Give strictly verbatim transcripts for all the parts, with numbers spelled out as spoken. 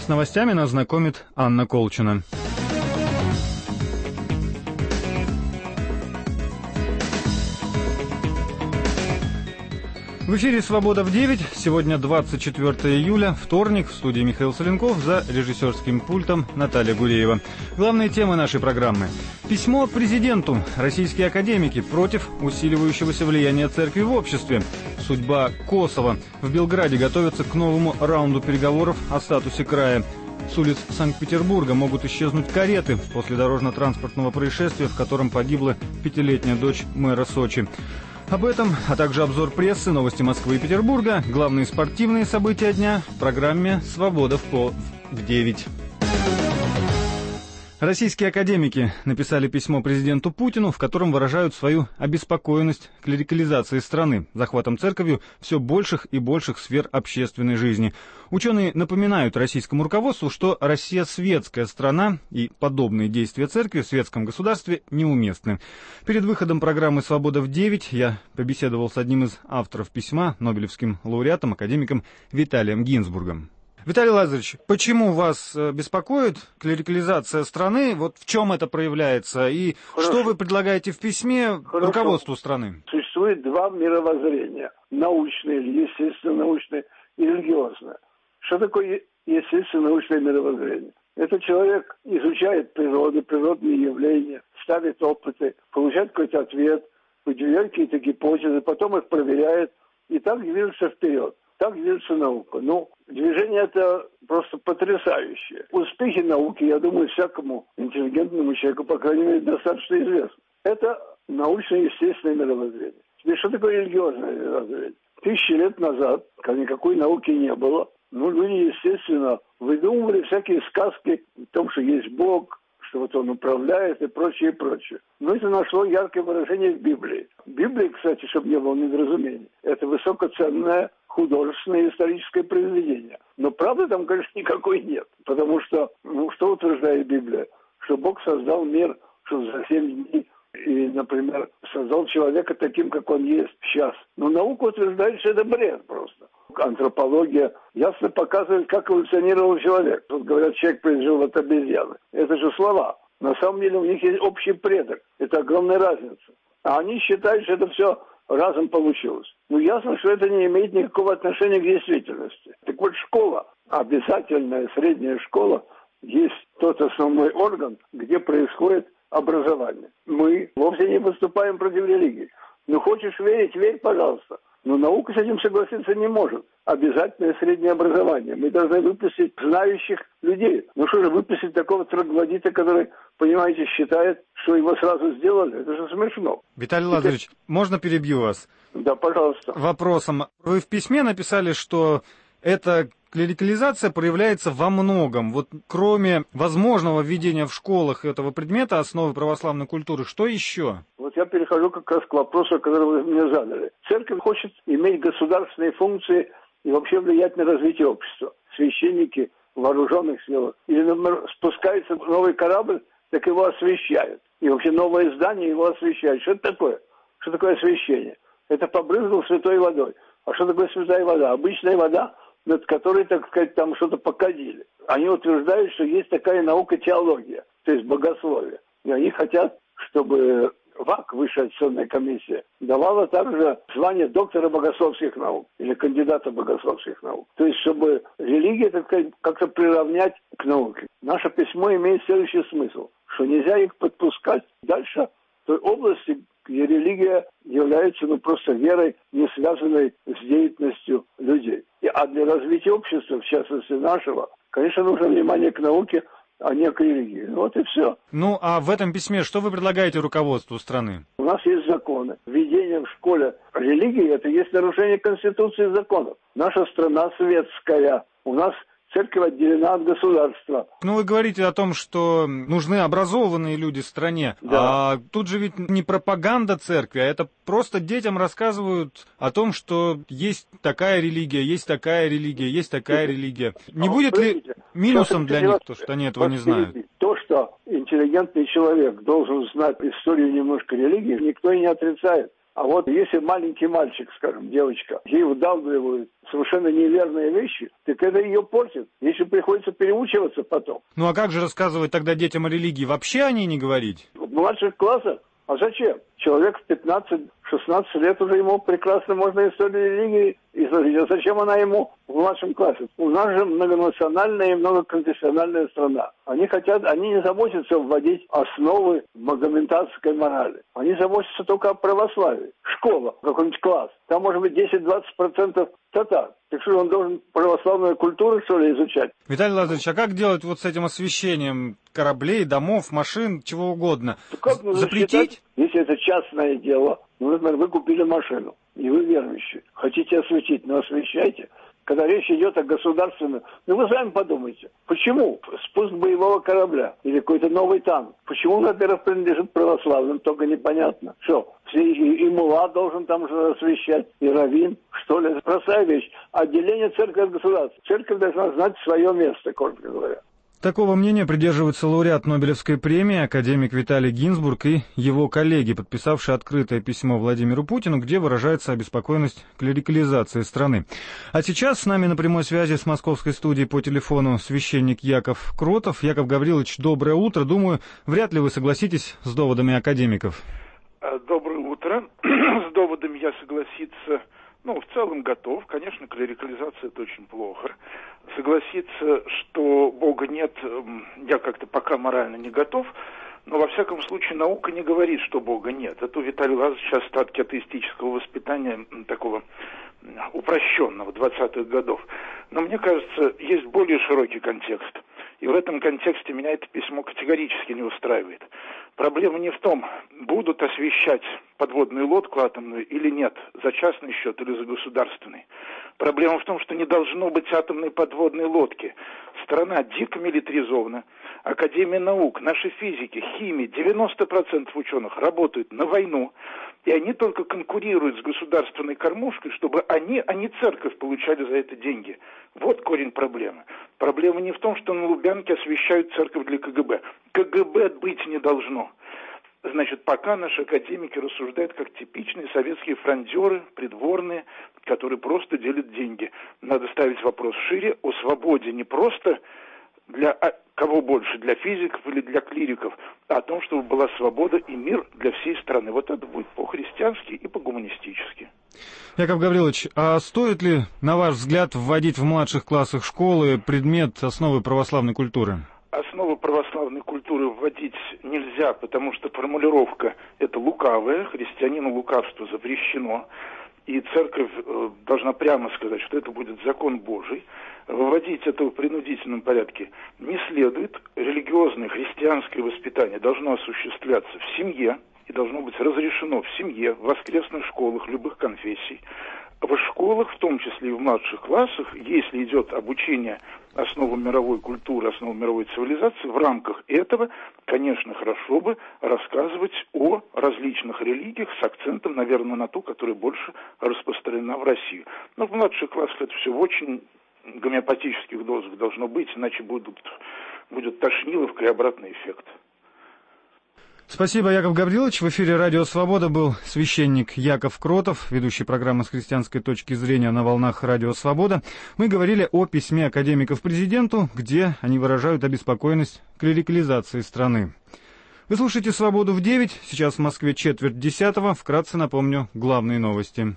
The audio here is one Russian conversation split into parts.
с новостями нас знакомит Анна Колчина. В эфире «Свобода в девять». Сегодня двадцать четвёртое июля, вторник. В студии Михаил Соленков, за режиссерским пультом Наталья Гуреева. Главные темы нашей программы. Письмо президенту. Российские академики против усиливающегося влияния церкви в обществе. Судьба Косово. В Белграде готовятся к новому раунду переговоров о статусе края. С улиц Санкт-Петербурга могут исчезнуть кареты после дорожно-транспортного происшествия, в котором погибла пятилетняя дочь мэра Сочи. Об этом, а также обзор прессы, новости Москвы и Петербурга, главные спортивные события дня в программе «Свобода в пол в девять». Российские академики написали письмо президенту Путину, в котором выражают свою обеспокоенность клерикализацией страны, захватом церковью все больших и больших сфер общественной жизни. Ученые напоминают российскому руководству, что Россия светская страна, и подобные действия церкви в светском государстве неуместны. Перед выходом программы «Свобода в девять» я побеседовал с одним из авторов письма, нобелевским лауреатом, академиком Виталием Гинзбургом. Виталий Лазаревич, почему вас беспокоит клерикализация страны? Вот в чем это проявляется? И Хорошо. Что вы предлагаете в письме Хорошо. Руководству страны? Существует два мировоззрения. Научное, естественно-научное и религиозное. Что такое естественно-научное мировоззрение? Это человек изучает природу, природные явления, ставит опыты, получает какой-то ответ, выдвигает какие-то гипотезы, потом их проверяет и так движется вперед. Так движется наука. Ну, движение это просто потрясающее. Успехи науки, я думаю, всякому интеллигентному человеку, по крайней мере, достаточно известны. Это научно-естественное мировоззрение. Теперь, что такое религиозное мировоззрение? Тысячи лет назад, когда никакой науки не было, ну, люди, естественно, выдумывали всякие сказки о том, что есть Бог, что вот он управляет и прочее, и прочее. Но это нашло яркое выражение в Библии. Библия, кстати, чтобы не было недоразумений, это высокоценное художественное историческое произведение. Но правды там, конечно, никакой нет. Потому что, ну, что утверждает Библия? Что Бог создал мир, что за семь дней, и, например, создал человека таким, как он есть сейчас. Но наука утверждает, что это бред просто. Антропология ясно показывает, как эволюционировал человек. Тут говорят, человек произошел от обезьяны. Это же слова. На самом деле у них есть общий предок. Это огромная разница. А они считают, что это все разом получилось. Ну, ясно, что это не имеет никакого отношения к действительности. Так вот, школа, обязательная средняя школа, есть тот основной орган, где происходит образование. Мы вовсе не выступаем против религии. Ну, хочешь верить, верь, пожалуйста. Но наука с этим согласиться не может. Обязательное среднее образование. Мы должны выпустить знающих людей. Ну что же, выпустить такого троглодита, который, понимаете, считает, что его сразу сделали? Это же смешно. Виталий Лазаревич, Это... можно перебью вас? Да, пожалуйста. Вопросом. Вы в письме написали, что эта клерикализация проявляется во многом. Вот кроме возможного введения в школах этого предмета основы православной культуры, что еще? Вот я перехожу как раз к вопросу, который вы мне задали. Церковь хочет иметь государственные функции и вообще влиять на развитие общества. Священники в вооруженных силах. Или, например, спускается новый корабль, так его освещают. И вообще новое здание его освещают. Что это такое? Что такое освещение? Это побрызгал святой водой. А что такое святая вода? Обычная вода, над которой, так сказать, там что-то покадили. Они утверждают, что есть такая наука теология, то есть богословие. И они хотят, чтобы ВАК, Высшая аттестационная комиссия, давала также звание доктора богословских наук или кандидата богословских наук. То есть, чтобы религия, так сказать, как-то приравнять к науке. Наше письмо имеет следующий смысл, что нельзя их подпускать дальше в той области, где религия является ну, просто верой, не связанной с деятельностью людей. И, а для развития общества, в частности нашего, конечно, нужно внимание к науке, а не к религии. Вот и все. Ну, а в этом письме что вы предлагаете руководству страны? У нас есть законы. Введение в школе религии – это есть нарушение Конституции и законов. Наша страна светская. У нас церковь отделена от государства. Ну, вы говорите о том, что нужны образованные люди в стране. Да. А тут же ведь не пропаганда церкви, а это просто детям рассказывают о том, что есть такая религия, есть такая религия, есть такая религия. Не а будет ли минусом для них то, что они этого не знают? То, что интеллигентный человек должен знать историю немножко религии, никто и не отрицает. А вот если маленький мальчик, скажем, девочка, ей вдалбливают совершенно неверные вещи, так это ее портит. Если приходится переучиваться потом. Ну а как же рассказывать тогда детям о религии? Вообще о ней не говорить? В младших классах? А зачем? Человек в пятнадцать-шестнадцать лет уже ему прекрасно можно историю религии изложить. А зачем она ему в младшем классе? У нас же многонациональная и многоконфессиональная страна. Они хотят, они не заботятся вводить основы магометанской морали. Они заботятся только о православии. Школа, какой-нибудь класс. Там может быть десять-двадцать процентов татар. Так что он должен православную культуру, что ли, изучать? Виталий Лазаревич, а как делать вот с этим освещением кораблей, домов, машин, чего угодно? Как нужно Запретить? Считать, если это частное дело, ну, например, вы купили машину, и вы верующие, хотите осветить, но освещайте. Когда речь идет о государственном, ну вы сами подумайте, почему спуск боевого корабля или какой-то новый танк, почему он, во-первых, принадлежит православным, только непонятно. Что, и, и, и мулла должен там же освещать, и раввин, что ли, простая вещь. Отделение церкви от государства. Церковь должна знать свое место, коротко говоря. Такого мнения придерживается лауреат Нобелевской премии, академик Виталий Гинзбург и его коллеги, подписавшие открытое письмо Владимиру Путину, где выражается обеспокоенность клерикализации страны. А сейчас с нами на прямой связи с московской студией по телефону священник Яков Кротов. Яков Гаврилович, доброе утро. Думаю, вряд ли вы согласитесь с доводами академиков. Доброе утро. С доводами я согласиться, ну, в целом готов. Конечно, клерикализация — это очень плохо. Согласиться, что Бога нет, я как-то пока морально не готов, но во всяком случае наука не говорит, что Бога нет. Это у Виталия Лазаревича остатки атеистического воспитания, такого упрощенного, двадцатых годов. Но мне кажется, есть более широкий контекст. И в этом контексте меня это письмо категорически не устраивает. Проблема не в том, будут освещать подводную лодку атомную или нет, за частный счет или за государственный. Проблема в том, что не должно быть атомной подводной лодки. Страна дико милитаризована. Академия наук, наши физики, химии, девяносто процентов ученых работают на войну. И они только конкурируют с государственной кормушкой, чтобы они, а не церковь, получали за это деньги. Вот корень проблемы. Проблема не в том, что на Лубянке освещают церковь для ка гэ бэ. ка гэ бэ быть не должно. Значит, пока наши академики рассуждают как типичные советские фрондеры, придворные, которые просто делят деньги. Надо ставить вопрос шире, о свободе не просто для кого больше, для физиков или для клириков, а о том, чтобы была свобода и мир для всей страны. Вот это будет по-христиански и по-гуманистически. Яков Гаврилович, а стоит ли, на ваш взгляд, вводить в младших классах школы предмет основы православной культуры? Основу православной культуры вводить нельзя, потому что формулировка это лукавая, христианину лукавство запрещено, и церковь э, должна прямо сказать, что это будет закон Божий. Выводить это в принудительном порядке не следует. Религиозное христианское воспитание должно осуществляться в семье и должно быть разрешено в семье, в воскресных школах любых конфессий. В школах, в том числе и в младших классах, если идет обучение основам мировой культуры, основам мировой цивилизации, в рамках этого, конечно, хорошо бы рассказывать о различных религиях с акцентом, наверное, на ту, которая больше распространена в России. Но в младших классах это все в очень гомеопатических дозах должно быть, иначе будут, будет тошниловка и обратный эффект. Спасибо, Яков Гаврилович. В эфире «Радио Свобода» был священник Яков Кротов, ведущий программы «С христианской точки зрения» на волнах «Радио Свобода». Мы говорили о письме академиков президенту, где они выражают обеспокоенность клерикализации страны. Вы слушаете «Свободу» в девять, сейчас в Москве четверть десятого. Вкратце напомню главные новости.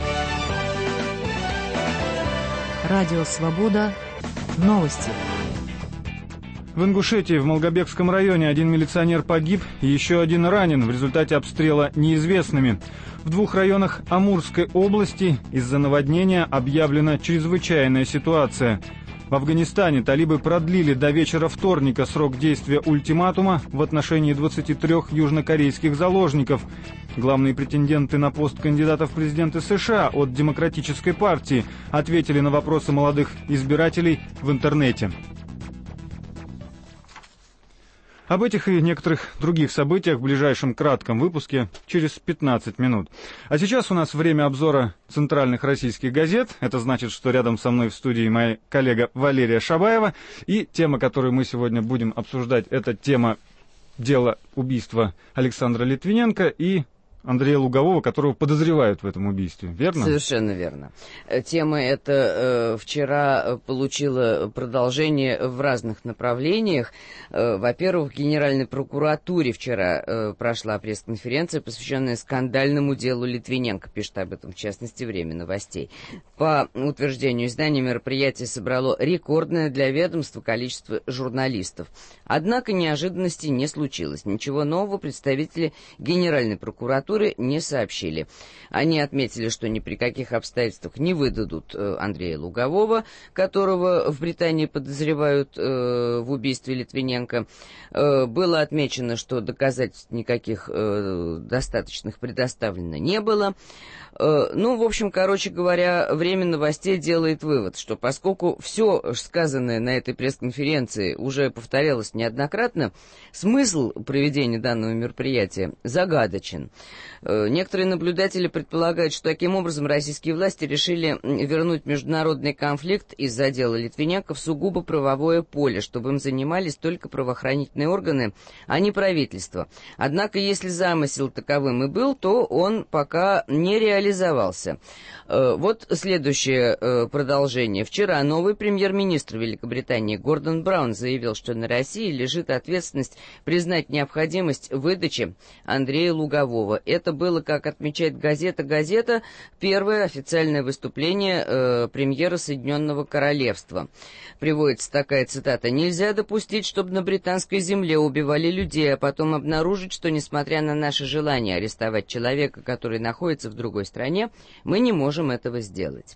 «Радио Свобода». Новости. В Ингушетии, в Малгобекском районе, один милиционер погиб и еще один ранен в результате обстрела неизвестными. В двух районах Амурской области из-за наводнения объявлена чрезвычайная ситуация. В Афганистане талибы продлили до вечера вторника срок действия ультиматума в отношении двадцати трёх южнокорейских заложников. Главные претенденты на пост кандидатов в президенты США от Демократической партии ответили на вопросы молодых избирателей в интернете. Об этих и некоторых других событиях в ближайшем кратком выпуске через пятнадцать минут. А сейчас у нас время обзора центральных российских газет. Это значит, что рядом со мной в студии моя коллега Валерия Шабаева. И тема, которую мы сегодня будем обсуждать, это тема дела убийства Александра Литвиненко и Андрея Лугового, которого подозревают в этом убийстве, верно? Совершенно верно. Тема эта э, вчера получила продолжение в разных направлениях. Э, во-первых, в Генеральной прокуратуре вчера э, прошла пресс-конференция, посвященная скандальному делу Литвиненко, пишет об этом, в частности, «Время новостей». По утверждению издания, мероприятие собрало рекордное для ведомства количество журналистов. Однако неожиданностей не случилось. Ничего нового представители Генеральной прокуратуры не сообщили. Они отметили, что ни при каких обстоятельствах не выдадут э, Андрея Лугового, которого в Британии подозревают э, в убийстве Литвиненко. Э, было отмечено, что доказательств никаких э, достаточных предоставлено не было. Э, ну, в общем, короче говоря, «Время новостей» делает вывод, что поскольку все сказанное на этой пресс-конференции уже повторялось неоднократно, смысл проведения данного мероприятия загадочен. Некоторые наблюдатели предполагают, что таким образом российские власти решили вернуть международный конфликт из-за дела Литвиненко в сугубо правовое поле, чтобы им занимались только правоохранительные органы, а не правительство. Однако, если замысел таковым и был, то он пока не реализовался. Вот следующее продолжение. Вчера новый премьер-министр Великобритании Гордон Браун заявил, что на России лежит ответственность признать необходимость выдачи Андрея Лугового. Это было, как отмечает газета «Газета», первое официальное выступление э, премьера Соединенного Королевства. Приводится такая цитата: «Нельзя допустить, чтобы на британской земле убивали людей, а потом обнаружить, что, несмотря на наше желание арестовать человека, который находится в другой стране, мы не можем этого сделать».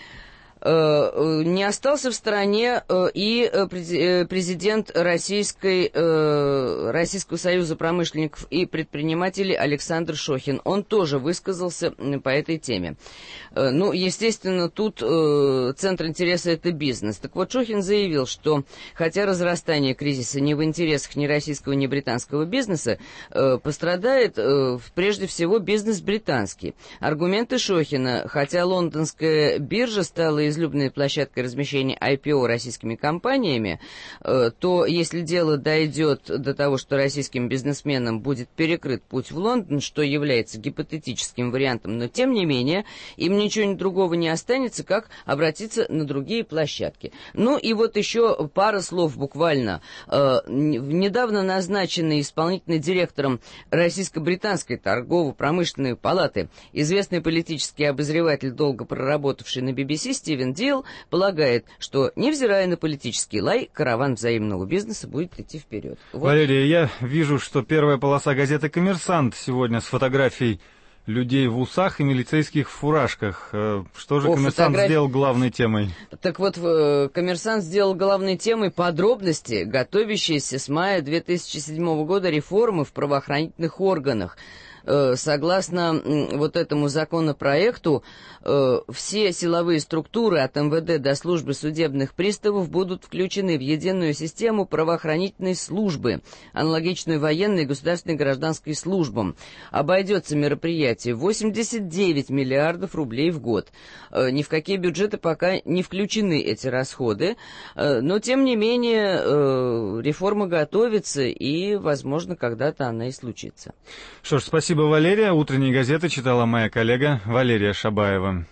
Не остался в стороне и президент Российской, Российского союза промышленников и предпринимателей Александр Шохин. Он тоже высказался по этой теме. Ну, естественно, тут центр интереса — это бизнес. Так вот, Шохин заявил, что хотя разрастание кризиса не в интересах ни российского, ни британского бизнеса, пострадает прежде всего бизнес британский. Аргументы Шохина: хотя лондонская биржа стала излюбленной площадкой размещения ай пи о российскими компаниями, то если дело дойдет до того, что российским бизнесменам будет перекрыт путь в Лондон, что является гипотетическим вариантом, но тем не менее им ничего другого не останется, как обратиться на другие площадки. Ну и вот еще пара слов буквально. Недавно назначенный исполнительным директором Российско-британской торгово-промышленной палаты известный политический обозреватель, долго проработавший на би би си, Стивен Дил, полагает, что, невзирая на политический лай, караван взаимного бизнеса будет идти вперед. Вот. Валерия, я вижу, что первая полоса газеты «Коммерсант» сегодня с фотографией людей в усах и милицейских фуражках. Что же О, «Коммерсант» фотограф... сделал главной темой? Так вот, «Коммерсант» сделал главной темой подробности, готовящиеся с мая две тысячи седьмого года реформы в правоохранительных органах. Согласно вот этому законопроекту, все силовые структуры от эм вэ дэ до службы судебных приставов будут включены в единую систему правоохранительной службы, аналогичную военной и государственной гражданской службам. Обойдется мероприятие восемьдесят девять миллиардов рублей в год. Ни в какие бюджеты пока не включены эти расходы, но тем не менее реформа готовится, и, возможно, когда-то она и случится. Что ж, спасибо. Спасибо, Валерия. Утренние газеты читала моя коллега Валерия Шабаева.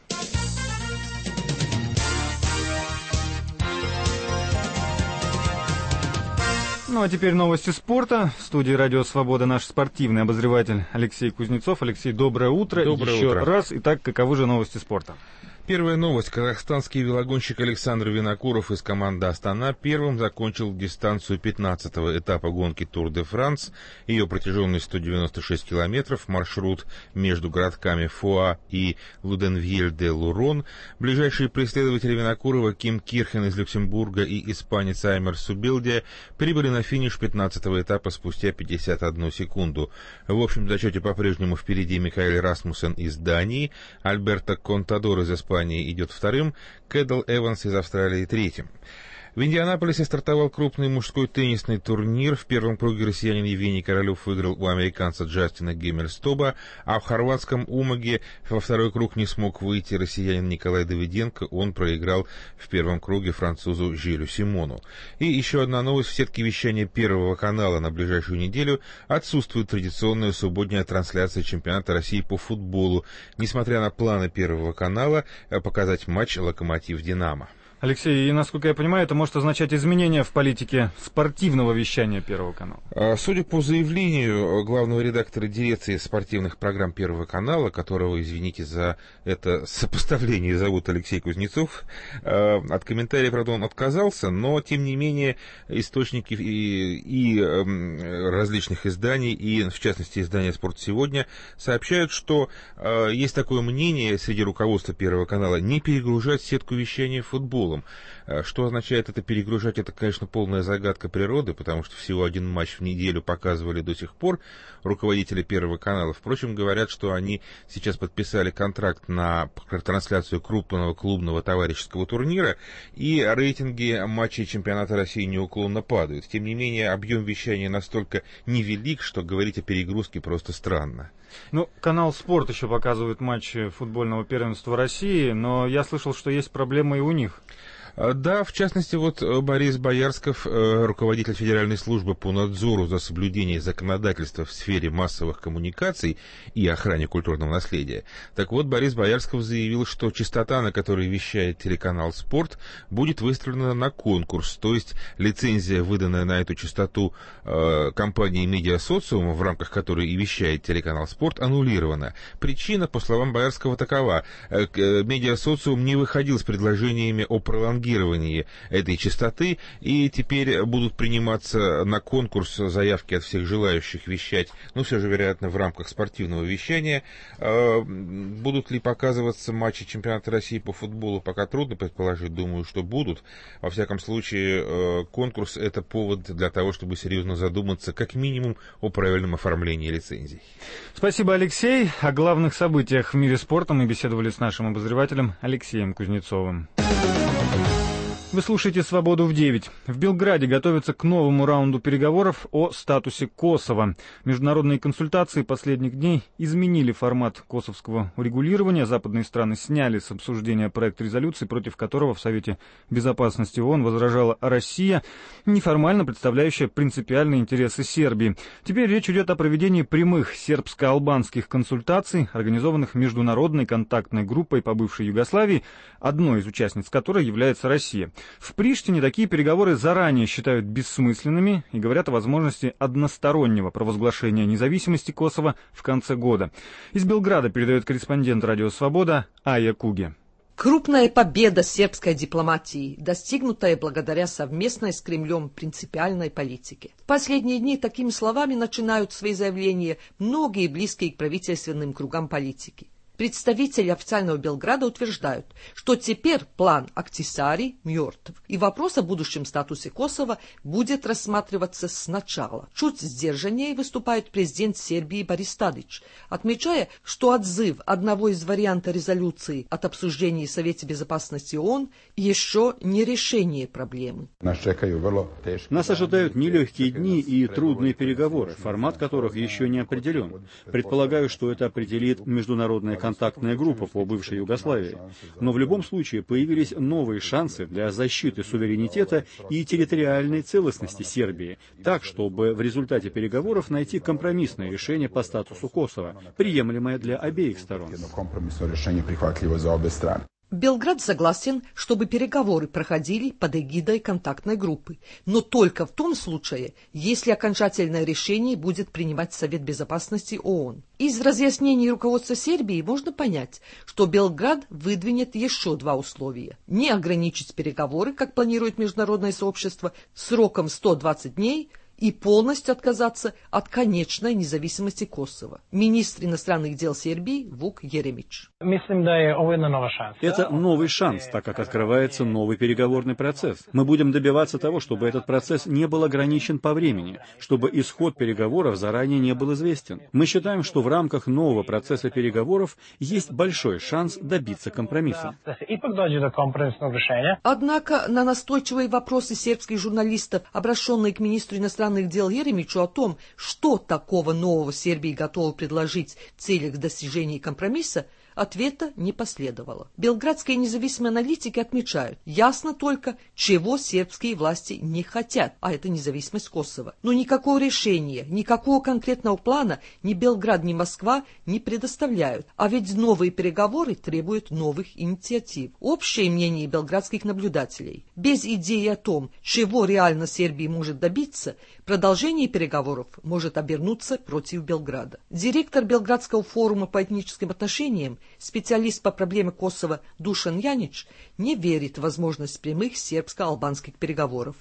Ну а теперь новости спорта. В студии «Радио Свобода» наш спортивный обозреватель Алексей Кузнецов. Алексей, доброе утро. Доброе Еще утро. раз. Итак, каковы же новости спорта? Первая новость. Казахстанский велогонщик Александр Винокуров из команды «Астана» первым закончил дистанцию пятнадцатого этапа гонки «Тур де Франс». Ее протяженность сто девяносто шесть километров, маршрут между городками Фуа и Луденвьель-де-Лурон. Ближайшие преследователи Винокурова Ким Кирхен из Люксембурга и испанец Аймер Субилдия прибыли на финиш пятнадцатого этапа спустя пятьдесят одну секунду. В общем зачете по-прежнему впереди Микаэль Расмуссен из Дании, Альберто Контадор из Испании идет вторым, Кэдл Эванс из Австралии третьим. В Индианаполисе стартовал крупный мужской теннисный турнир. В первом круге россиянин Евгений Королев выиграл у американца Джастина Геммельстоба, а в хорватском Умаге во второй круг не смог выйти россиянин Николай Давиденко. Он проиграл в первом круге французу Жилю Симону. И еще одна новость. В сетке вещания Первого канала на ближайшую неделю отсутствует традиционная субботняя трансляция чемпионата России по футболу, несмотря на планы Первого канала показать матч «Локомотив-Динамо». Алексей, и, насколько я понимаю, это может означать изменения в политике спортивного вещания Первого канала. Судя по заявлению главного редактора дирекции спортивных программ Первого канала, которого, извините за это сопоставление, зовут Алексей Кузнецов, от комментариев, правда, он отказался, но, тем не менее, источники и, и различных изданий, и, в частности, издания «Спорт сегодня», сообщают, что есть такое мнение среди руководства Первого канала не перегружать сетку вещания футбола. Что означает это перегружать, это, конечно, полная загадка природы, потому что всего один матч в неделю показывали до сих пор руководители Первого канала. Впрочем, говорят, что они сейчас подписали контракт на трансляцию крупного клубного товарищеского турнира, и рейтинги матчей чемпионата России неуклонно падают. Тем не менее, объем вещания настолько невелик, что говорить о перегрузке просто странно. Ну, канал «Спорт» еще показывает матчи футбольного первенства России, но я слышал, что есть проблемы и у них. Да, в частности, вот Борис Боярсков, руководитель Федеральной службы по надзору за соблюдением законодательства в сфере массовых коммуникаций и охране культурного наследия. Так вот, Борис Боярсков заявил, что частота, на которой вещает телеканал «Спорт», будет выставлена на конкурс, то есть лицензия, выданная на эту частоту э, компанией «Медиасоциум», в рамках которой и вещает телеканал «Спорт», аннулирована. Причина, по словам Боярского, такова. Э, «Медиасоциум» не выходил с предложениями о пролонгировании этой частоты, и теперь будут приниматься на конкурс заявки от всех желающих вещать, ну, все же, вероятно, в рамках спортивного вещания. Будут ли показываться матчи чемпионата России по футболу, пока трудно предположить, думаю, что будут. Во всяком случае, конкурс — это повод для того, чтобы серьезно задуматься, как минимум, о правильном оформлении лицензий. Спасибо, Алексей. О главных событиях в мире спорта мы беседовали с нашим обозревателем Алексеем Кузнецовым. Вы слушаете «Свободу в девять». В Белграде готовятся к новому раунду переговоров о статусе Косово. Международные консультации последних дней изменили формат косовского урегулирования. Западные страны сняли с обсуждения проект резолюции, против которого в Совете Безопасности ООН возражала Россия, неформально представляющая принципиальные интересы Сербии. Теперь речь идет о проведении прямых сербско-албанских консультаций, организованных международной контактной группой по бывшей Югославии, одной из участниц которой является Россия. В Приштине такие переговоры заранее считают бессмысленными и говорят о возможности одностороннего провозглашения независимости Косово в конце года. Из Белграда передает корреспондент «Радио Свобода» Ая Куге. Крупная победа сербской дипломатии, достигнутая благодаря совместной с Кремлем принципиальной политике. В последние дни такими словами начинают свои заявления многие близкие к правительственным кругам политики. Представители официального Белграда утверждают, что теперь план Ахтисари мертв, и вопрос о будущем статусе Косово будет рассматриваться сначала. Чуть сдержаннее выступает президент Сербии Борис Тадич, отмечая, что отзыв одного из вариантов резолюции от обсуждения в Совете Безопасности ООН еще не решение проблемы. Нас ожидают нелегкие дни и трудные переговоры, формат которых еще не определен. Предполагаю, что это определит международная контактная группа по бывшей Югославии. Но в любом случае появились новые шансы для защиты суверенитета и территориальной целостности Сербии, так, чтобы в результате переговоров найти компромиссное решение по статусу Косово, приемлемое для обеих сторон. Белград согласен, чтобы переговоры проходили под эгидой контактной группы, но только в том случае, если окончательное решение будет принимать Совет Безопасности ООН. Из разъяснений руководства Сербии можно понять, что Белград выдвинет еще два условия. Не ограничить переговоры, как планирует международное сообщество, сроком сто двадцать дней, и полностью отказаться от конечной независимости Косово. Министр иностранных дел Сербии Вук Еремич. Это новый шанс, так как открывается новый переговорный процесс. Мы будем добиваться того, чтобы этот процесс не был ограничен по времени, чтобы исход переговоров заранее не был известен. Мы считаем, что в рамках нового процесса переговоров есть большой шанс добиться компромисса. Однако на настойчивые вопросы сербских журналистов, обращенные к министру иностранных дел Еремичу о том, что такого нового Сербия готова предложить в целях достижения компромисса, ответа не последовало. Белградские независимые аналитики отмечают, ясно только, чего сербские власти не хотят, а это независимость Косово. Но никакого решения, никакого конкретного плана ни Белград, ни Москва не предоставляют. А ведь новые переговоры требуют новых инициатив. Общее мнение белградских наблюдателей: без идеи о том, чего реально Сербия может добиться, продолжение переговоров может обернуться против Белграда. Директор Белградского форума по этническим отношениям, специалист по проблеме Косово Душан Янич, не верит в возможность прямых сербско-албанских переговоров.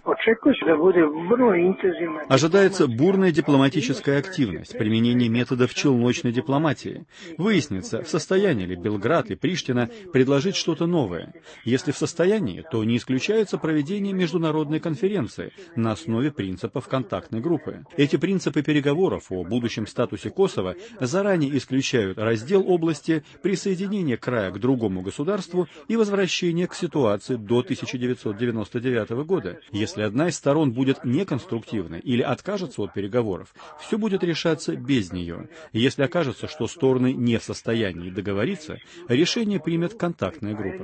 Ожидается бурная дипломатическая активность, применение методов челночной дипломатии. Выяснится, в состоянии ли Белград и Приштина предложить что-то новое. Если в состоянии, то не исключается проведение международной конференции на основе принципов контактной группы. Эти принципы переговоров о будущем статусе Косово заранее исключают раздел области присоединения края к другому государству и возвращение к ситуации до тысяча девятьсот девяносто девятого года. Если одна из сторон будет неконструктивной или откажется от переговоров, все будет решаться без нее. Если окажется, что стороны не в состоянии договориться, решение примет контактная группа.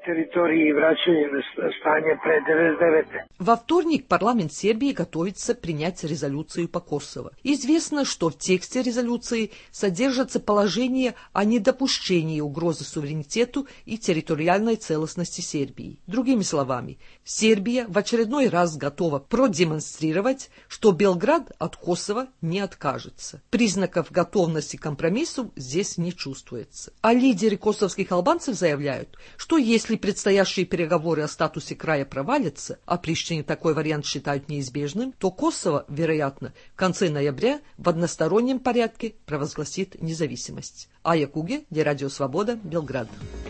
Во вторник парламент Сербии готовится принять резолюцию по Косово. Известно, что в тексте резолюции содержатся положения о недопущении угрозы суверенитету и территориальной целостности Сербии. Другими словами, Сербия в очередной раз готова продемонстрировать, что Белград от Косово не откажется. Признаков готовности к компромиссу здесь не чувствуется. А лидеры косовских албанцев заявляют, что если предстоящие переговоры о статусе края провалятся, а Приштине такой вариант считают неизбежным, то Косово, вероятно, в конце ноября в одностороннем порядке провозгласит независимость. Ая Куге, для Радио Свобода, Белград.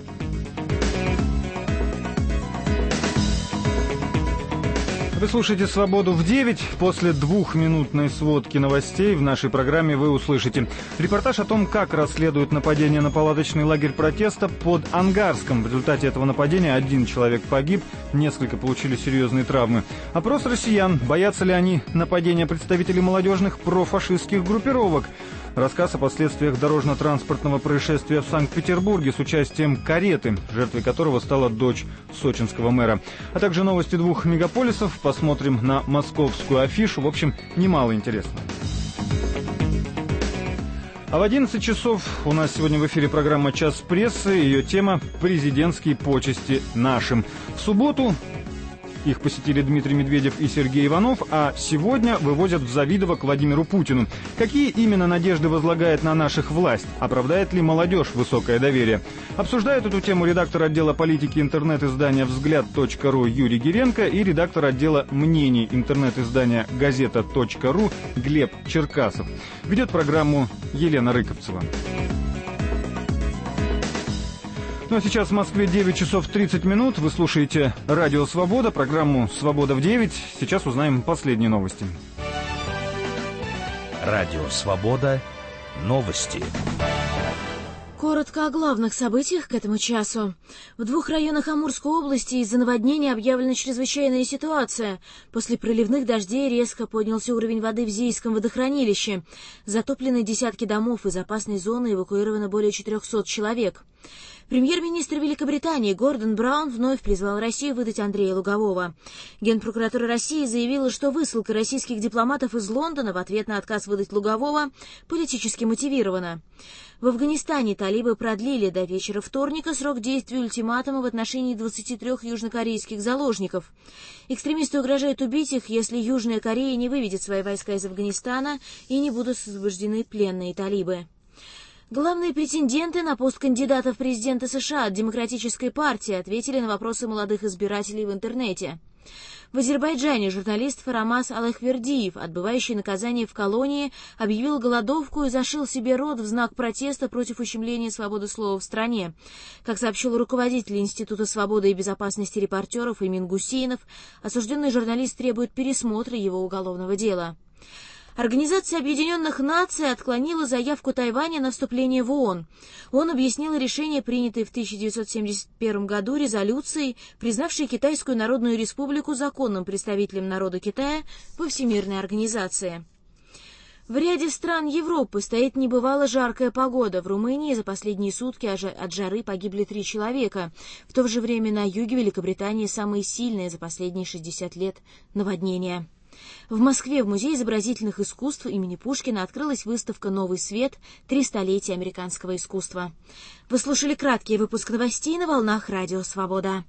Вы слушаете «Свободу в девять». После двухминутной сводки новостей в нашей программе вы услышите репортаж о том, как расследуют нападение на палаточный лагерь протеста под Ангарском. В результате этого нападения один человек погиб, несколько получили серьезные травмы. Опрос россиян. Боятся ли они нападения представителей молодежных профашистских группировок? Рассказ о последствиях дорожно-транспортного происшествия в Санкт-Петербурге с участием кареты, жертвой которого стала дочь сочинского мэра. А также новости двух мегаполисов. Посмотрим на московскую афишу. В общем, немало интересного. А в одиннадцать часов у нас сегодня в эфире программа «Час прессы». Ее тема «Президентские почести нашим». В субботу их посетили Дмитрий Медведев и Сергей Иванов, а сегодня вывозят в Завидово к Владимиру Путину. Какие именно надежды возлагает на наших власть? Оправдает ли молодежь высокое доверие? Обсуждают эту тему редактор отдела политики интернет-издания взгляд точка ру Юрий Гиренко и редактор отдела мнений интернет-издания газета точка ру Глеб Черкасов. Ведет программу Елена Рыковцева. Ну а сейчас в Москве девять часов тридцать минут. Вы слушаете Радио Свобода, программу «Свобода в девять». Сейчас узнаем последние новости. Радио Свобода. Новости. Коротко о главных событиях к этому часу. В двух районах Амурской области из-за наводнения объявлена чрезвычайная ситуация. После проливных дождей резко поднялся уровень воды в Зийском водохранилище. Затоплены десятки домов, из опасной зоны эвакуировано более четырехсот человек. Премьер-министр Великобритании Гордон Браун вновь призвал Россию выдать Андрея Лугового. Генпрокуратура России заявила, что высылка российских дипломатов из Лондона в ответ на отказ выдать Лугового политически мотивирована. В Афганистане талибы продлили до вечера вторника срок действия ультиматума в отношении двадцати трёх южнокорейских заложников. Экстремисты угрожают убить их, если Южная Корея не выведет свои войска из Афганистана и не будут освобождены пленные талибы. Главные претенденты на пост кандидата в президенты США от Демократической партии ответили на вопросы молодых избирателей в интернете. В Азербайджане журналист Фарамаз Алахвердиев, отбывающий наказание в колонии, объявил голодовку и зашил себе рот в знак протеста против ущемления свободы слова в стране. Как сообщил руководитель Института свободы и безопасности репортеров Эмин Гусейнов, осужденный журналист требует пересмотра его уголовного дела. Организация Объединенных Наций отклонила заявку Тайваня на вступление в ООН. Он объяснил решение, принятое в тысяча девятьсот семьдесят первом году резолюцией, признавшей Китайскую Народную Республику законным представителем народа Китая во Всемирной организации. В ряде стран Европы стоит небывало жаркая погода. В Румынии за последние сутки от жары погибли три человека. В то же время на юге Великобритании самые сильные за последние шестьдесят лет наводнения. В Москве в Музее изобразительных искусств имени Пушкина открылась выставка «Новый свет. Три столетия американского искусства». Вы слушали краткий выпуск новостей на волнах Радио Свобода.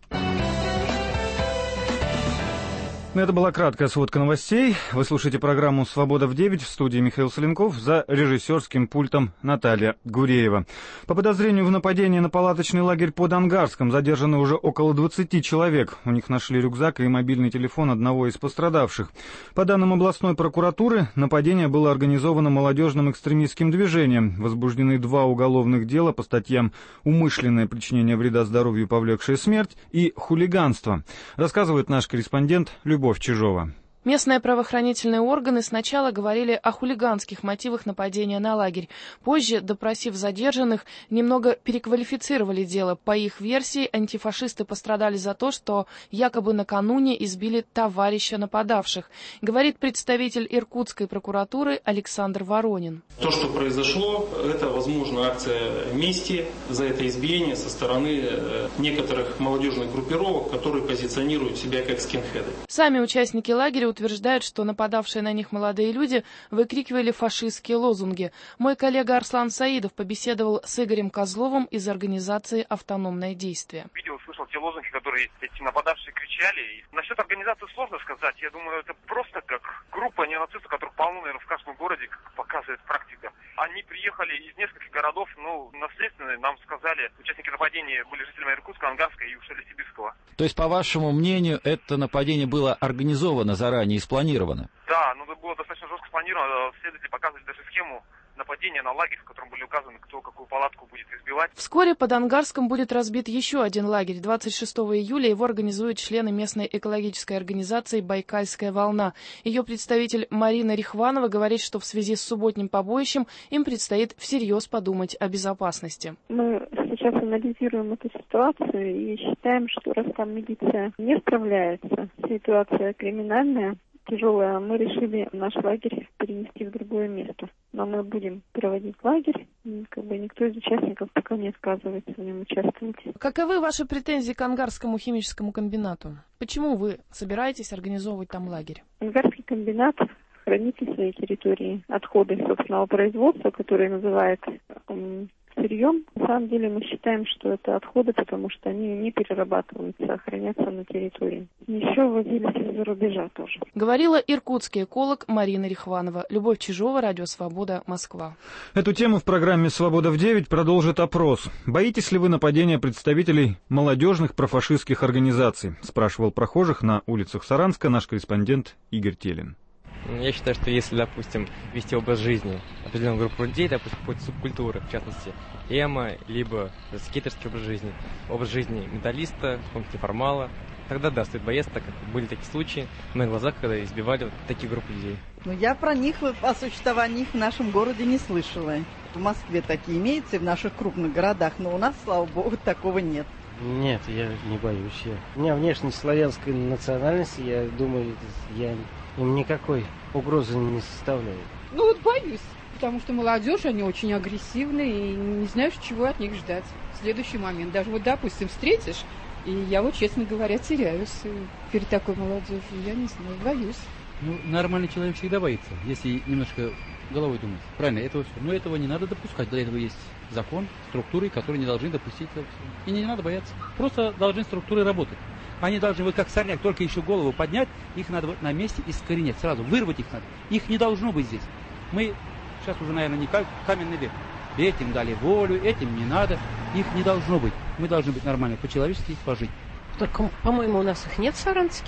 Это была краткая сводка новостей. Вы слушаете программу «Свобода в девять», в студии Михаил Соленков, за режиссерским пультом Наталья Гуреева. По подозрению в нападении на палаточный лагерь под Ангарском задержаны уже около двадцати человек. У них нашли рюкзак и мобильный телефон одного из пострадавших. По данным областной прокуратуры, нападение было организовано молодежным экстремистским движением. Возбуждены два уголовных дела по статьям «Умышленное причинение вреда здоровью, повлекшее смерть» и «Хулиганство». Рассказывает наш корреспондент Любовь Любовь Чижова. Местные правоохранительные органы сначала говорили о хулиганских мотивах нападения на лагерь. Позже, допросив задержанных, немного переквалифицировали дело. По их версии, антифашисты пострадали за то, что якобы накануне избили товарища нападавших, говорит представитель Иркутской прокуратуры Александр Воронин. То, что произошло, это, возможно, акция мести за это избиение со стороны некоторых молодежных группировок, которые позиционируют себя как скинхеды. Сами участники лагеря утверждают, что нападавшие на них молодые люди выкрикивали фашистские лозунги. Мой коллега Арслан Саидов побеседовал с Игорем Козловым из организации «Автономное действие». Видел, слышал те лозунги, которые эти нападавшие кричали. И насчет организации сложно сказать. Я думаю, это просто как группа неонацистов, которых полно, наверное, в каждом городе, как показывает практика. Они приехали из нескольких городов, ну, наследственные, нам сказали, участники нападения были жителями Иркутска, Ангарска и Ушали-Сибирского. То есть, по вашему мнению, это нападение было организовано заранее и спланировано? Да, ну это было достаточно жестко спланировано. Следователи показывали даже схему нападения на лагерь, в котором были указаны, кто какую палатку будет избивать. Вскоре под Ангарском будет разбит еще один лагерь. двадцать шестого июля его организуют члены местной экологической организации «Байкальская волна». Ее представитель Марина Рихванова говорит, что в связи с субботним побоищем им предстоит всерьез подумать о безопасности. Мы сейчас анализируем эту ситуацию и считаем, что раз там милиция не справляется, ситуация криминальная, тяжелая, мы решили наш лагерь перенести в другое место. Но мы будем проводить лагерь, и как бы никто из участников пока не отказывается в нем участвовать. Каковы ваши претензии к Ангарскому химическому комбинату? Почему вы собираетесь организовывать там лагерь? Ангарский комбинат хранит на своей территории отходы собственного производства, которые называют м, сырьем. На самом деле мы считаем, что это отходы, потому что они не перерабатываются, а хранятся на территории. Еще возились из-за рубежа тоже. Говорила иркутский эколог Марина Рихванова. Любовь Чижова, Радио Свобода, Москва. Эту тему в программе «Свобода в девять» продолжит опрос. Боитесь ли вы нападения представителей молодежных профашистских организаций? Спрашивал прохожих на улицах Саранска наш корреспондент Игорь Телин. Я считаю, что если, допустим, вести образ жизни определенной группы людей, допустим, какой-то субкультуры, в частности, эмо, либо скейтерский образ жизни, образ жизни металлиста, какого-нибудь неформала, тогда да, стоит бояться, так как были такие случаи на моих глазах, когда избивали вот такие группы людей. Ну, я про них, о существовании их в нашем городе не слышала. В Москве такие имеются, и в наших крупных городах, но у нас, слава богу, такого нет. Нет, я не боюсь. Я... У меня внешность славянской национальности, я думаю, я им никакой угрозы не составляет. Ну вот боюсь, потому что молодежь, они очень агрессивны, и не знаешь, чего от них ждать. Следующий момент, даже вот, допустим, встретишь, и я вот, честно говоря, теряюсь перед такой молодежью, я не знаю, боюсь. Ну, нормальный человек всегда боится, если немножко головой думать. Правильно, этого все. Но этого не надо допускать, для этого есть закон, структуры, которые не должны допустить этого всего. И не надо бояться, просто должны структуры работать. Они должны, вот как сорняк, только еще голову поднять, их надо на месте искоренять, сразу вырвать их надо. Их не должно быть здесь. Мы сейчас уже, наверное, не как каменный век. Этим дали волю, этим не надо. Их не должно быть. Мы должны быть нормально, по-человечески пожить. Так, по-моему, у нас их нет в Саранске.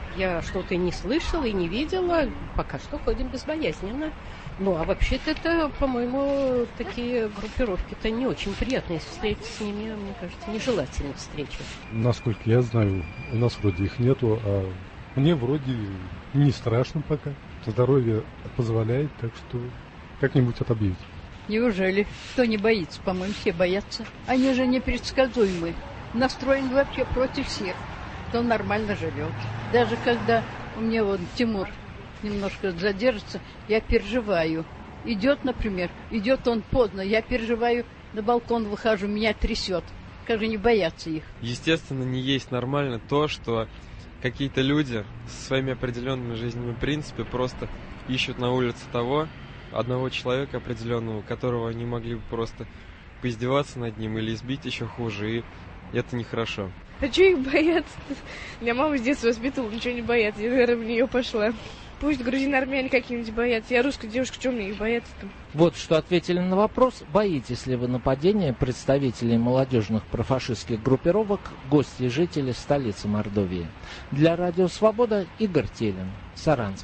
Я что-то не слышала и не видела. Пока что ходим безбоязненно. Ну, а вообще-то это, по-моему, такие группировки-то не очень приятно. Если встретиться с ними, мне кажется, нежелательная встреча. Насколько я знаю, у нас вроде их нету, а мне вроде не страшно пока. Здоровье позволяет, так что как-нибудь отобьют. Неужели? Кто не боится? По-моему, все боятся. Они же непредсказуемы. Настроены вообще против всех, кто нормально живет. Даже когда у меня вот Тимур немножко задержится, я переживаю. Идет, например, идет он поздно, я переживаю, на балкон выхожу, меня трясет. Как же не бояться их? Естественно, не есть нормально то, что какие-то люди со своими определенными жизненными принципами просто ищут на улице того, одного человека определенного, которого они могли бы просто поиздеваться над ним или избить еще хуже, и это нехорошо. А что их бояться-то? Меня мама с детства воспитывала, ничего не бояться, я, наверное, в нее пошла. Пусть грузины-армяне какие-нибудь боятся, я русская девушка, чего мне их бояться-то? Вот что ответили на вопрос, боитесь ли вы нападения представителей молодежных профашистских группировок, гости и жители столицы Мордовии. Для Радио Свобода Игорь Телин, Саранск.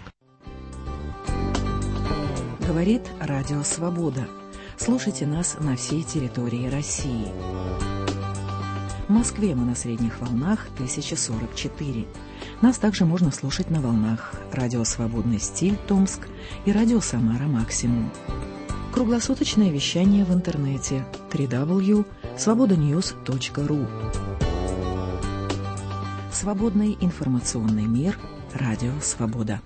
Говорит Радио Свобода. Слушайте нас на всей территории России. В Москве мы на средних волнах тысяча сорок четыре. Нас также можно слушать на волнах Радио Свободный стиль Томск и Радио Самара Максимум. Круглосуточное вещание в интернете дабл ю дабл ю дабл ю точка свобода ньюс точка ру. Свободный информационный мир. Радио Свобода.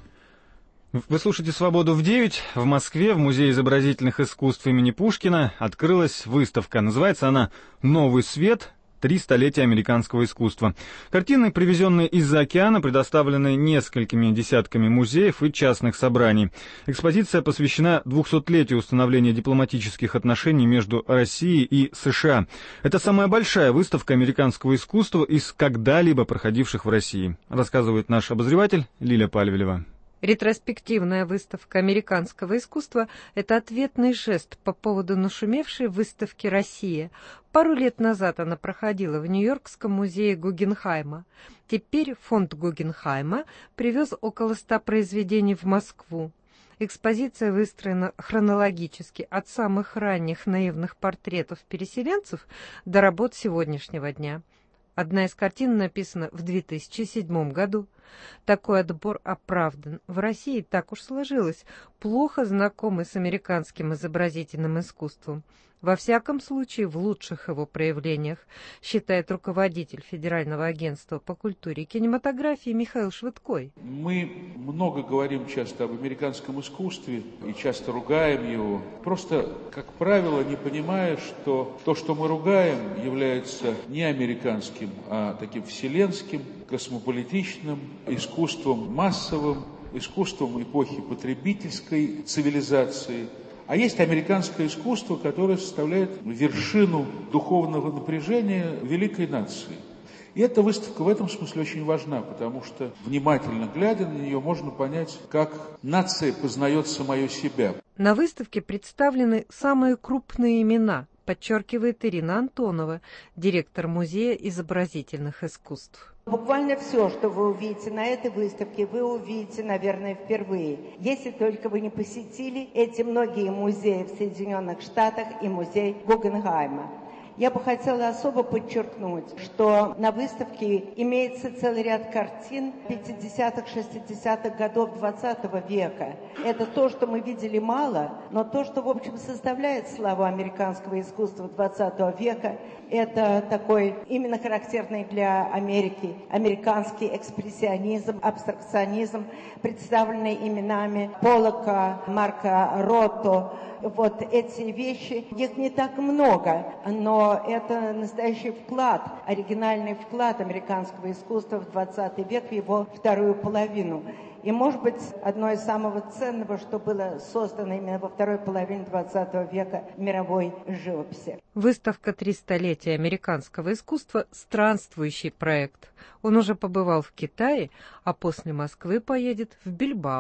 Вы слушаете «Свободу в девять». В Москве в Музее изобразительных искусств имени Пушкина открылась выставка. Называется она «Новый свет. Три столетия американского искусства». Картины, привезенные из-за океана, предоставлены несколькими десятками музеев и частных собраний. Экспозиция посвящена двухсотлетию установления дипломатических отношений между Россией и США. Это самая большая выставка американского искусства из когда-либо проходивших в России, рассказывает наш обозреватель Лиля Пальвелева. Ретроспективная выставка американского искусства – это ответный жест по поводу нашумевшей выставки «Россия». Пару лет назад она проходила в Нью-Йоркском музее Гугенхайма. Теперь фонд Гугенхайма привез около ста произведений в Москву. Экспозиция выстроена хронологически от самых ранних наивных портретов переселенцев до работ сегодняшнего дня. Одна из картин написана в две тысячи седьмом году. Такой отбор оправдан. В России так уж сложилось, плохо знакомы с американским изобразительным искусством. Во всяком случае, в лучших его проявлениях, считает руководитель Федерального агентства по культуре и кинематографии Михаил Швыдкой. Мы много говорим часто об американском искусстве и часто ругаем его, просто, как правило, не понимая, что то, что мы ругаем, является не американским, а таким вселенским, космополитичным, искусством массовым, искусством эпохи потребительской цивилизации. А есть американское искусство, которое составляет вершину духовного напряжения великой нации. И эта выставка в этом смысле очень важна, потому что, внимательно глядя на нее, можно понять, как нация познает самое себя. На выставке представлены самые крупные имена, подчеркивает Ирина Антонова, директор Музея изобразительных искусств. Буквально все, что вы увидите на этой выставке, вы увидите, наверное, впервые, если только вы не посетили эти многие музеи в Соединенных Штатах и музей Гугенхайма. Я бы хотела особо подчеркнуть, что на выставке имеется целый ряд картин пятидесятых, шестидесятых годов двадцатого века. Это то, что мы видели мало, но то, что, в общем, составляет славу американского искусства двадцатого века, это такой именно характерный для Америки американский экспрессионизм, абстракционизм, представленный именами Поллока, Марка Ротто. Вот эти вещи, их не так много, но это настоящий вклад, оригинальный вклад американского искусства в двадцатый век, в его вторую половину. И, может быть, одно из самого ценного, что было создано именно во второй половине двадцатого века мировой живописи. Выставка «Три столетия американского искусства» – странствующий проект. Он уже побывал в Китае, а после Москвы поедет в Бильбао.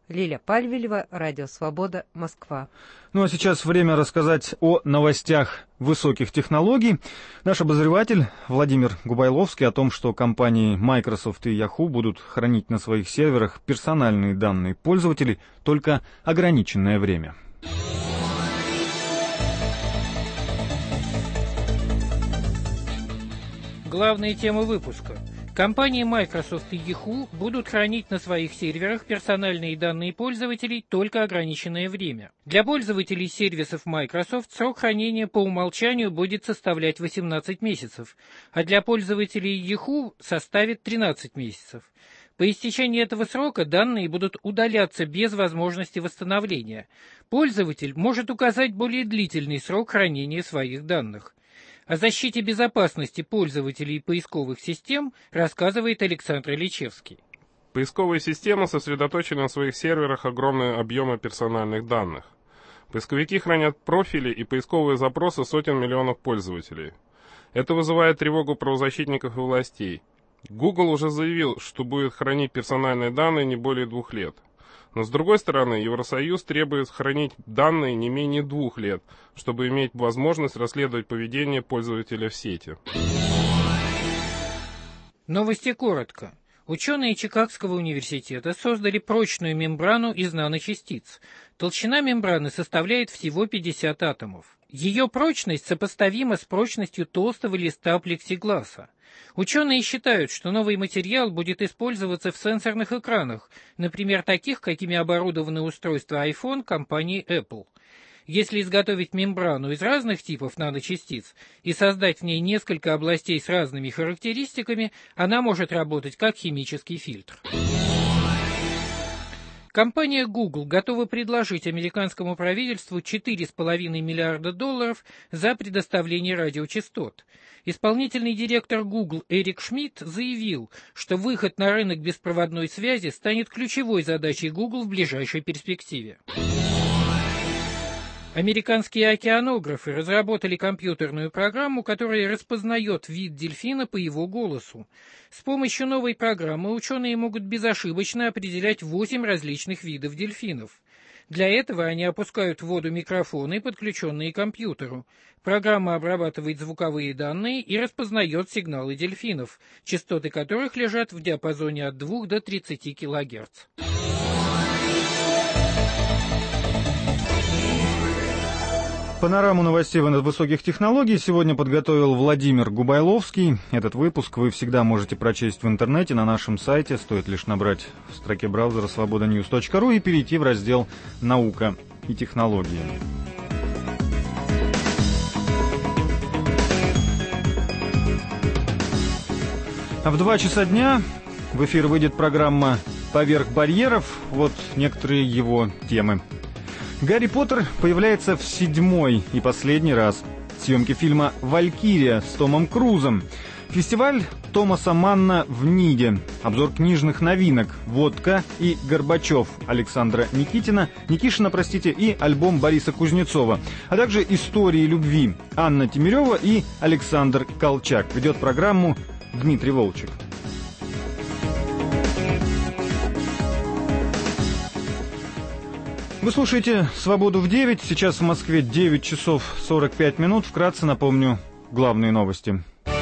Лиля Пальвелева, Радио Свобода, Москва. Ну а сейчас время рассказать о новостях высоких технологий. Наш обозреватель Владимир Губайловский о том, что компании Microsoft и Yahoo будут хранить на своих серверах персональные данные пользователей только ограниченное время. Главные темы выпуска. Компании Microsoft и Yahoo будут хранить на своих серверах персональные данные пользователей только ограниченное время. Для пользователей сервисов Microsoft срок хранения по умолчанию будет составлять восемнадцать месяцев, а для пользователей Yahoo составит тринадцать месяцев. По истечении этого срока данные будут удаляться без возможности восстановления. Пользователь может указать более длительный срок хранения своих данных. О защите безопасности пользователей поисковых систем рассказывает Александр Ильичевский. Поисковые системы сосредоточены на своих серверах огромные объемы персональных данных. Поисковики хранят профили и поисковые запросы сотен миллионов пользователей. Это вызывает тревогу правозащитников и властей. Google уже заявил, что будет хранить персональные данные не более двух лет. Но с другой стороны, Евросоюз требует хранить данные не менее двух лет, чтобы иметь возможность расследовать поведение пользователя в сети. Новости коротко. Ученые Чикагского университета создали прочную мембрану из наночастиц. Толщина мембраны составляет всего пятьдесят атомов. Ее прочность сопоставима с прочностью толстого листа плексигласа. Ученые считают, что новый материал будет использоваться в сенсорных экранах, например, таких, какими оборудованы устройства iPhone компании Apple. Если изготовить мембрану из разных типов наночастиц и создать в ней несколько областей с разными характеристиками, она может работать как химический фильтр. Компания Google готова предложить американскому правительству четыре с половиной миллиарда долларов за предоставление радиочастот. Исполнительный директор Google Эрик Шмидт заявил, что выход на рынок беспроводной связи станет ключевой задачей Google в ближайшей перспективе. Американские океанографы разработали компьютерную программу, которая распознает вид дельфина по его голосу. С помощью новой программы ученые могут безошибочно определять восемь различных видов дельфинов. Для этого они опускают в воду микрофоны, подключенные к компьютеру. Программа обрабатывает звуковые данные и распознает сигналы дельфинов, частоты которых лежат в диапазоне от двух до тридцати килогерц. Панораму новостей высоких технологий сегодня подготовил Владимир Губайловский. Этот выпуск вы всегда можете прочесть в интернете на нашем сайте. Стоит лишь набрать в строке браузера свобода ньюс точка ру и перейти в раздел «Наука и технологии». А в два часа дня в эфир выйдет программа «Поверх барьеров». Вот некоторые его темы. Гарри Поттер появляется в седьмой и последний раз. Съемки фильма «Валькирия» с Томом Крузом. Фестиваль Томаса Манна в Ниде. Обзор книжных новинок «Водка» и «Горбачев» Александра Никитина, Никишина, простите, и альбом Бориса Кузнецова. А также истории любви Анна Тимирева и Александр Колчак. Ведет программу Дмитрий Волчек. Вы слушаете «Свободу в девять». Сейчас в Москве девять часов сорок пять минут. Вкратце напомню главные новости.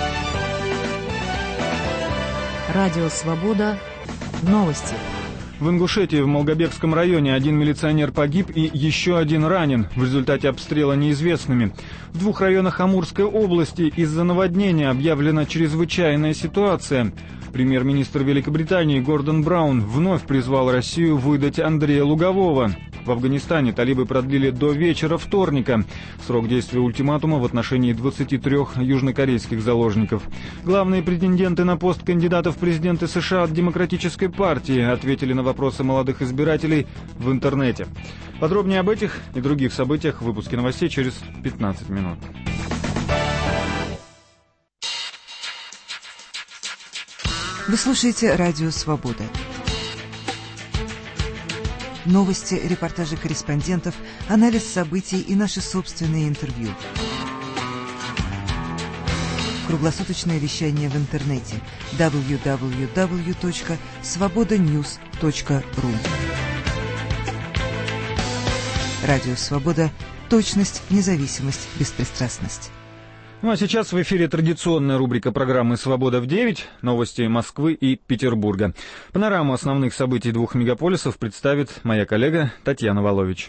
Радио «Свобода». Новости. В Ингушетии в Малгобекском районе один милиционер погиб и еще один ранен в результате обстрела неизвестными. В двух районах Амурской области из-за наводнения объявлена чрезвычайная ситуация. Премьер-министр Великобритании Гордон Браун вновь призвал Россию выдать Андрея Лугового. В Афганистане талибы продлили до вечера вторника срок действия ультиматума в отношении двадцати трёх южнокорейских заложников. Главные претенденты на пост кандидатов в президенты США от Демократической партии ответили на вопросы молодых избирателей в интернете. Подробнее об этих и других событиях в выпуске новостей через пятнадцать минут. Вы слушаете «Радио Свобода». Новости, репортажи корреспондентов, анализ событий и наши собственные интервью. Круглосуточное вещание в интернете дабл ю дабл ю дабл ю точка свобода ньюс точка ру. Радио «Свобода». Точность, независимость, беспристрастность. Ну а сейчас в эфире традиционная рубрика программы «Свобода в девять». Новости Москвы и Петербурга. Панораму основных событий двух мегаполисов представит моя коллега Татьяна Волович.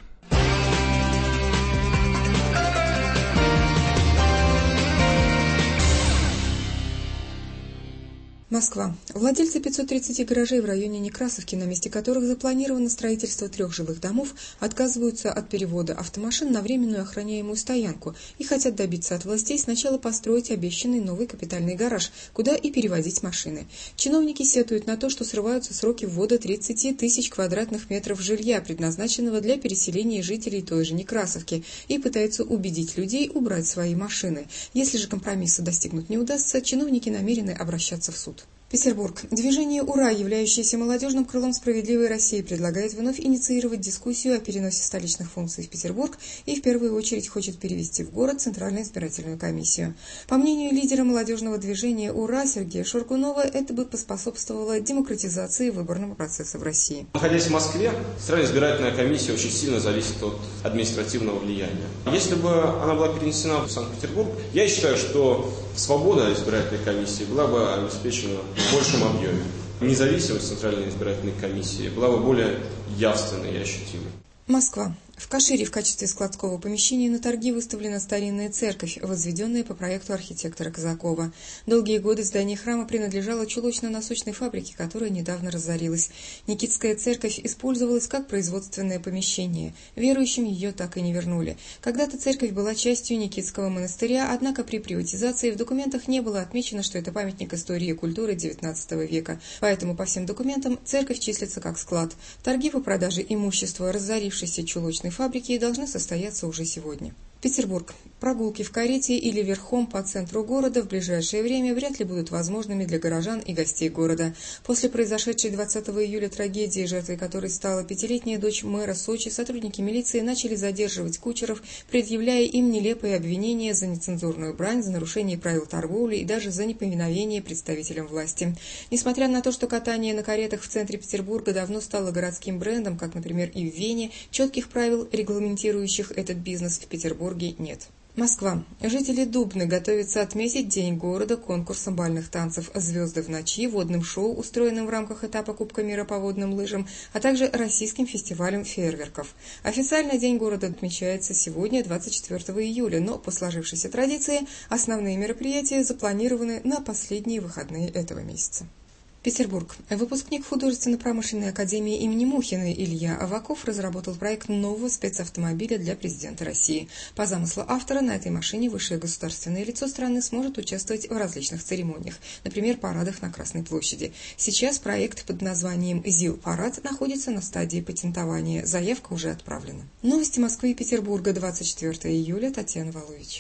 Москва. Владельцы пятисот тридцати гаражей в районе Некрасовки, на месте которых запланировано строительство трех жилых домов, отказываются от перевода автомашин на временную охраняемую стоянку и хотят добиться от властей сначала построить обещанный новый капитальный гараж, куда и перевозить машины. Чиновники сетуют на то, что срываются сроки ввода тридцати тысяч квадратных метров жилья, предназначенного для переселения жителей той же Некрасовки, и пытаются убедить людей убрать свои машины. Если же компромисса достигнуть не удастся, чиновники намерены обращаться в суд. Петербург. Движение «Ура», являющееся молодежным крылом «Справедливой России», предлагает вновь инициировать дискуссию о переносе столичных функций в Петербург и в первую очередь хочет перевести в город Центральную избирательную комиссию. По мнению лидера молодежного движения «Ура» Сергея Шургунова, это бы поспособствовало демократизации выборного процесса в России. Находясь в Москве, Центральная избирательная комиссия очень сильно зависит от административного влияния. Если бы она была перенесена в Санкт-Петербург, я считаю, что свобода избирательной комиссии была бы обеспечена в большем объеме. Независимость Центральной избирательной комиссии была бы более явственной и ощутимой. Москва. В Кашире в качестве складского помещения на торги выставлена старинная церковь, возведенная по проекту архитектора Казакова. Долгие годы здание храма принадлежало чулочно-носочной фабрике, которая недавно разорилась. Никитская церковь использовалась как производственное помещение. Верующим ее так и не вернули. Когда-то церковь была частью Никитского монастыря, однако при приватизации в документах не было отмечено, что это памятник истории и культуры девятнадцатого века. Поэтому по всем документам церковь числится как склад. Торги по продаже имущества разорившейся чулочной фабрики должны состояться уже сегодня. Петербург. Прогулки в карете или верхом по центру города в ближайшее время вряд ли будут возможными для горожан и гостей города. После произошедшей двадцатого июля трагедии, жертвой которой стала пятилетняя дочь мэра Сочи, сотрудники милиции начали задерживать кучеров, предъявляя им нелепые обвинения за нецензурную брань, за нарушение правил торговли и даже за неповиновение представителям власти. Несмотря на то, что катание на каретах в центре Петербурга давно стало городским брендом, как, например, и в Вене, четких правил, регламентирующих этот бизнес, в Петербурге нет. Москва. Жители Дубны готовятся отметить День города конкурсом бальных танцев «Звезды в ночи», водным шоу, устроенным в рамках этапа Кубка мира по водным лыжам, а также российским фестивалем фейерверков. Официально День города отмечается сегодня, двадцать четвёртого июля, но по сложившейся традиции основные мероприятия запланированы на последние выходные этого месяца. Петербург. Выпускник художественно-промышленной академии имени Мухиной Илья Аваков разработал проект нового спецавтомобиля для президента России. По замыслу автора, на этой машине высшее государственное лицо страны сможет участвовать в различных церемониях, например, парадах на Красной площади. Сейчас проект под названием «ЗИЛ-парад» находится на стадии патентования. Заявка уже отправлена. Новости Москвы и Петербурга, двадцать четвёртого июля, Татьяна Волович.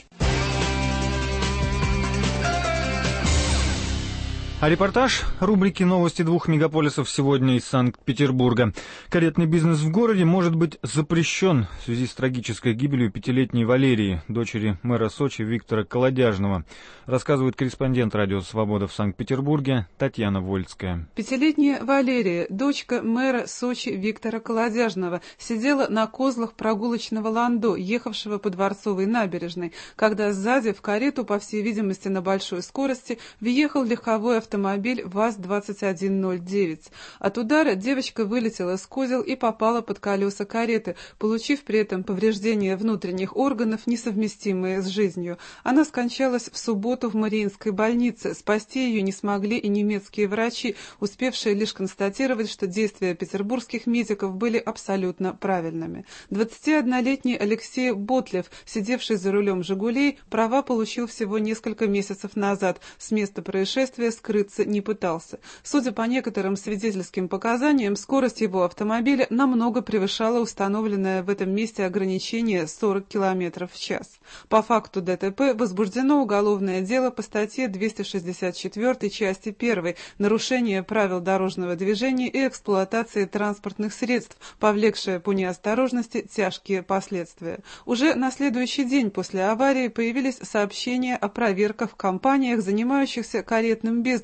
А репортаж рубрики «Новости двух мегаполисов» сегодня из Санкт-Петербурга. Каретный бизнес в городе может быть запрещен в связи с трагической гибелью пятилетней Валерии, дочери мэра Сочи Виктора Колодяжного, рассказывает корреспондент «Радио Свобода» в Санкт-Петербурге Татьяна Вольская. Пятилетняя Валерия, дочка мэра Сочи Виктора Колодяжного, сидела на козлах прогулочного ландо, ехавшего по Дворцовой набережной, когда сзади в карету, по всей видимости на большой скорости, въехал легковой автомобиль. Автомобиль ВАЗ двадцать один ноль девять. От удара девочка вылетела с козел и попала под колеса кареты, получив при этом повреждения внутренних органов, несовместимые с жизнью. Она скончалась в субботу в Мариинской больнице. Спасти ее не смогли и немецкие врачи, успевшие лишь констатировать, что действия петербургских медиков были абсолютно правильными. двадцатиоднолетний Алексей Ботлев, сидевший за рулем «Жигулей», права получил всего несколько месяцев назад. С места происшествия скрыться не пытался. Судя по некоторым свидетельским показаниям, скорость его автомобиля намного превышала установленное в этом месте ограничение сорок километров в час. По факту ДТП возбуждено уголовное дело по статье двести шестьдесят четыре части первой «Нарушение правил дорожного движения и эксплуатации транспортных средств, повлекшее по неосторожности тяжкие последствия». Уже на следующий день после аварии появились сообщения о проверках в компаниях, занимающихся каретным бизнесом,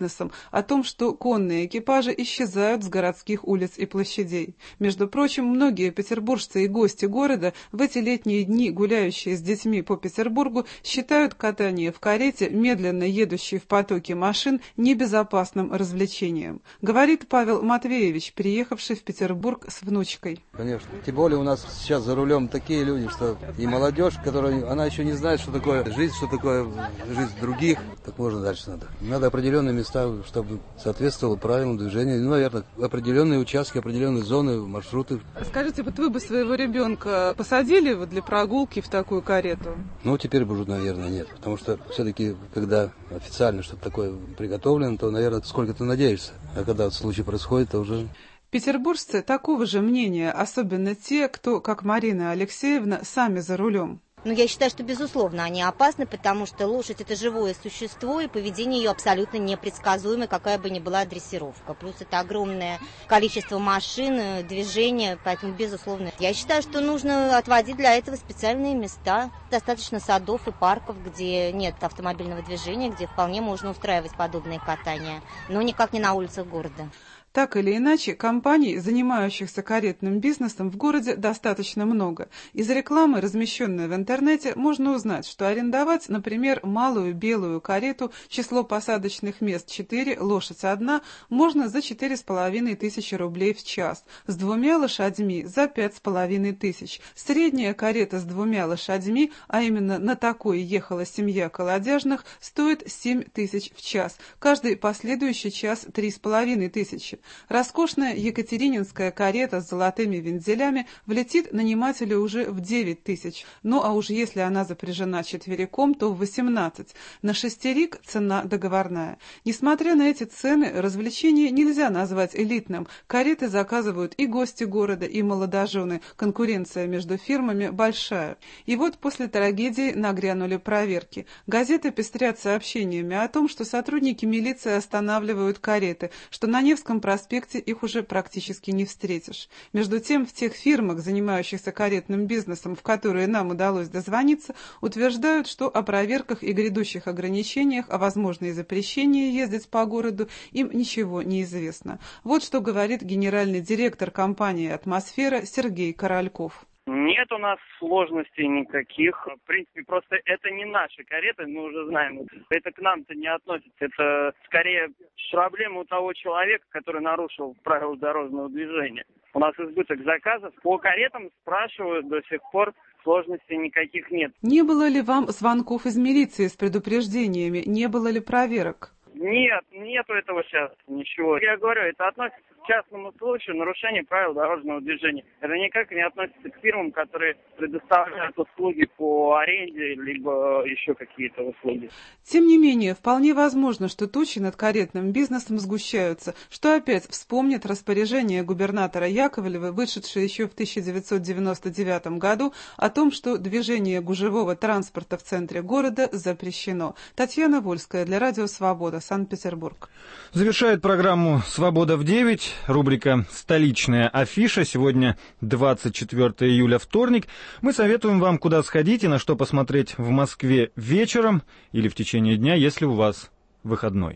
бизнесом, о том, что конные экипажи исчезают с городских улиц и площадей. Между прочим, многие петербуржцы и гости города, в эти летние дни гуляющие с детьми по Петербургу, считают катание в карете, медленно едущей в потоке машин, небезопасным развлечением. Говорит Павел Матвеевич, приехавший в Петербург с внучкой. Конечно. Тем более у нас сейчас за рулем такие люди, что и молодежь, которая, она еще не знает, что такое жизнь, что такое жизнь других. Так можно дальше надо. Надо определенные места, чтобы соответствовало правилам движения. Ну, наверное, определенные участки, определенные зоны, маршруты. Скажите, вот вы бы своего ребенка посадили вот для прогулки в такую карету? Ну, теперь бы уже, наверное, нет. Потому что все-таки, когда официально что-то такое приготовлено, то, наверное, сколько ты надеешься. А когда вот случай происходит, то уже... Петербуржцы такого же мнения, особенно те, кто, как Марина Алексеевна, сами за рулем. Ну, я считаю, что, безусловно, они опасны, потому что лошадь – это живое существо, и поведение ее абсолютно непредсказуемо, какая бы ни была дрессировка. Плюс это огромное количество машин, движения, поэтому, безусловно. Я считаю, что нужно отводить для этого специальные места. Достаточно садов и парков, где нет автомобильного движения, где вполне можно устраивать подобные катания, но никак не на улицах города. Так или иначе, компаний, занимающихся каретным бизнесом, в городе достаточно много. Из рекламы, размещенной в интернете, можно узнать, что арендовать, например, малую белую карету, число посадочных мест четыре, лошадь одна, можно за четыре с половиной тысячи рублей в час, с двумя лошадьми за пять с половиной тысяч. Средняя карета с двумя лошадьми, а именно на такой ехала семья Колодяжных, стоит семь тысяч в час, каждый последующий час три с половиной тысячи. Роскошная екатерининская карета с золотыми вензелями влетит нанимателю уже в девять тысяч. Ну а уж если она запряжена четвериком, то в восемнадцать. На шестерик цена договорная. Несмотря на эти цены, развлечение нельзя назвать элитным. Кареты заказывают и гости города, и молодожены. Конкуренция между фирмами большая. И вот после трагедии нагрянули проверки. Газеты пестрят сообщениями о том, что сотрудники милиции останавливают кареты, что на Невском проспекте проспекте их уже практически не встретишь. Между тем, в тех фирмах, занимающихся каретным бизнесом, в которые нам удалось дозвониться, утверждают, что о проверках и грядущих ограничениях, о возможной запрещении ездить по городу им ничего не известно. Вот что говорит генеральный директор компании «Атмосфера» Сергей Корольков. Нет у нас сложностей никаких. В принципе, просто это не наши кареты, мы уже знаем. Это к нам-то не относится. Это скорее проблема у того человека, который нарушил правила дорожного движения. У нас избыток заказов. По каретам спрашивают до сих пор. Сложностей никаких нет. Не было ли вам звонков из милиции с предупреждениями? Не было ли проверок? Нет, нету этого сейчас ничего. Я говорю, это относится к частному случаю нарушения правил дорожного движения. Это никак не относится к фирмам, которые предоставляют услуги по аренде, либо еще какие-то услуги. Тем не менее, вполне возможно, что тучи над каретным бизнесом сгущаются, что опять вспомнит распоряжение губернатора Яковлева, вышедшее еще в тысяча девятьсот девяносто девятом году, о том, что движение гужевого транспорта в центре города запрещено. Татьяна Вольская для Радио Свобода, Санкт-Петербург. Завершает программу «Свобода в девять» рубрика «Столичная афиша». Сегодня двадцать четвёртое июля, вторник. Мы советуем вам, куда сходить и на что посмотреть в Москве вечером или в течение дня, если у вас выходной.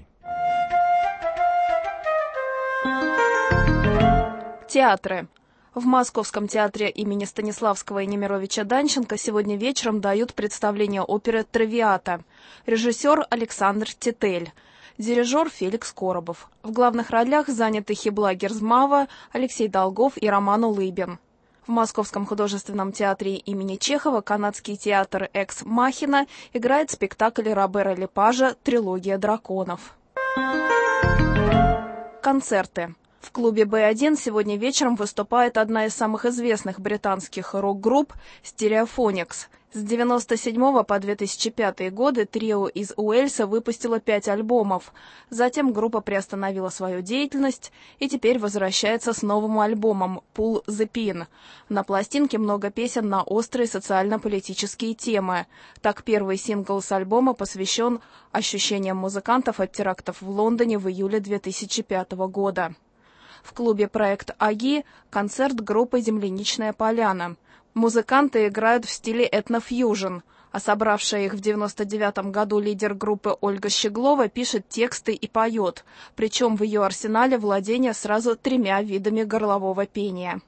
Театры. В Московском театре имени Станиславского и Немировича Данченко сегодня вечером дают представление оперы «Травиата». Режиссер Александр Тетель. Дирижер Феликс Коробов. В главных ролях заняты Хибла Герзмава, Алексей Долгов и Роман Улыбин. В Московском художественном театре имени Чехова канадский театр «Экс Махина» играет спектакль Робера Лепажа «Трилогия драконов». Концерты. В клубе Бэ один сегодня вечером выступает одна из самых известных британских рок-групп «Стереофоникс». С девяносто седьмого по две тысячи пятый годы трио из Уэльса выпустило пять альбомов. Затем группа приостановила свою деятельность и теперь возвращается с новым альбомом «Pull the Pin». На пластинке много песен на острые социально-политические темы. Так, первый сингл с альбома посвящен ощущениям музыкантов от терактов в Лондоне в июле две тысячи пятого года. В клубе «Проект АГИ» концерт группы «Земляничная поляна». Музыканты играют в стиле этнофьюжн. А собравшая их в девяносто девятом году лидер группы Ольга Щеглова пишет тексты и поет. Причем в ее арсенале владения сразу тремя видами горлового пения.